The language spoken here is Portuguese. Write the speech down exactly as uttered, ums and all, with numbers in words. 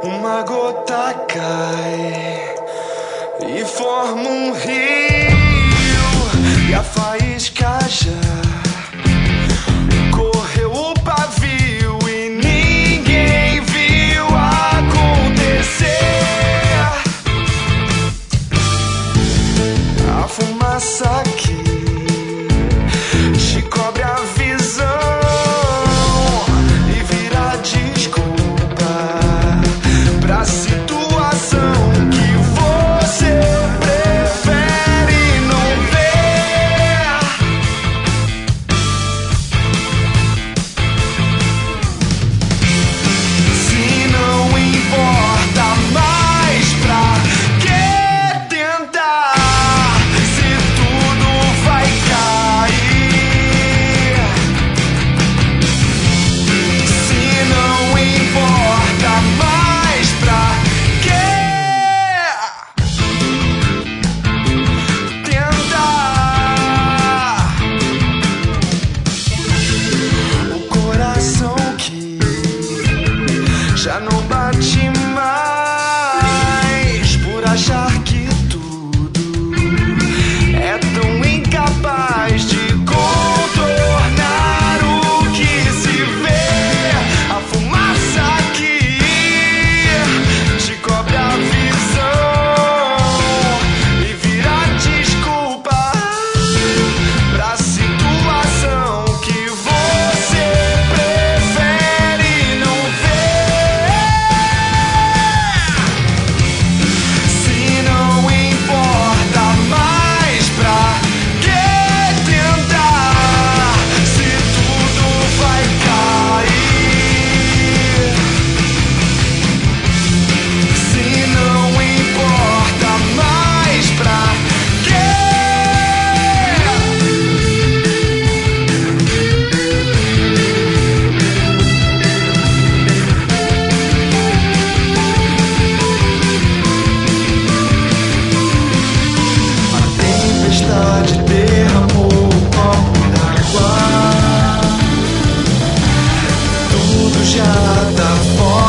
Uma gota cai e forma um rio, e a faísca já correu o pavio e ninguém viu acontecer. A fumaça aqui te cobre a visão e vira desculpa pra situação que você prefere não ver. Se não importa mais, pra que tentar se tudo vai cair? Se não importa mais, pra tentar? O coração que já não bate mais por achar que tudo é tão incapaz de contornar o que se vê. A fumaça aqui te cobre a visão e vira desculpa pra situação que você prefere não ver. Se não importa mais, pra que tentar se tudo vai cair? Se não importa mais, pra a tempestade derramou um copo d'água, tudo já tá fora.